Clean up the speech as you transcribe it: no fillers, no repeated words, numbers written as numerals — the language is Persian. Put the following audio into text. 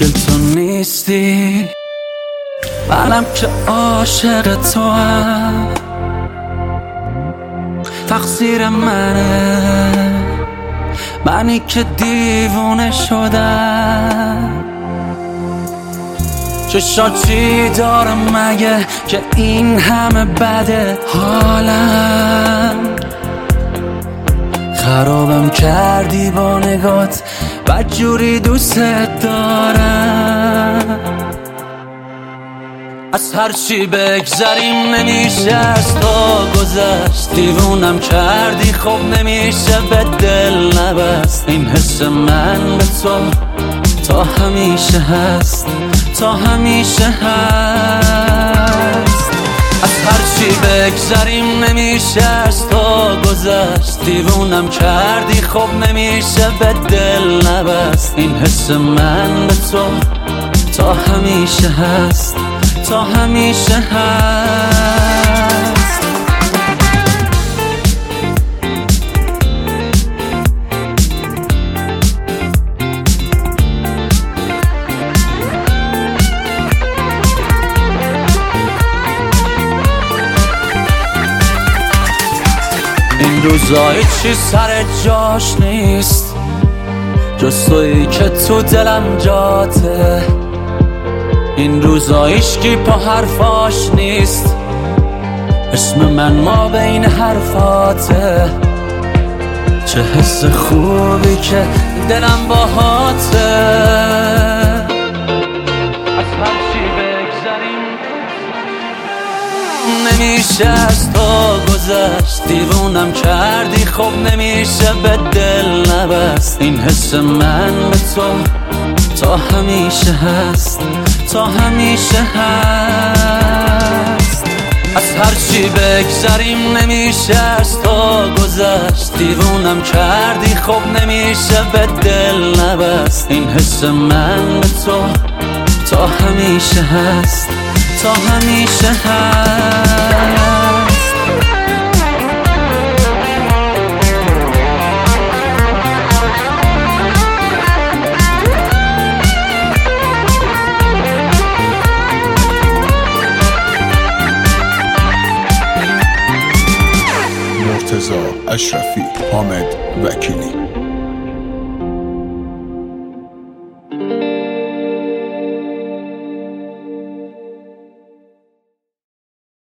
مشکل تو نیستی، منم که عاشق تو هم. تقصیر منه، منی که دیوونه شدم. چشاتی دارم مگه که این همه بده حالم؟ خرابم کردی با نگات، بدجوری دوست دارم. از هرچی بگذریم نمیشه از تو گذشت. دیوونم کردی خب نمیشه به دل نبست. این حس من به تو تا همیشه هست، تا همیشه هست. از هرچی بگذریم نمیشه از تو گذشت. دیوونم کردی خب نمیشه به دل نبست. این حس من به تو تا همیشه هست، تا همیشه هست. این روزا هیچی سر جاش نیست، جز تویی که تو دلم جاته. این روزا هیچکی پا حرفاش نیست، اسم من ما بین حرفاته. چه حس خوبی که دلم باهاته. از هرچی بگذریم نمیشه از تو گذشت. دیوونم کردی خب نمیشه به دل نبست. این حس من به تو تا همیشه هست، تا همیشه هست. از هرچی بگذریم نمیشه از تو گذشت. دیوونم کردی خب نمیشه به دل نبست. این حس من به تو تا همیشه هست، تا همیشه هست. مرتضی اشرفی، حامد وکیلی.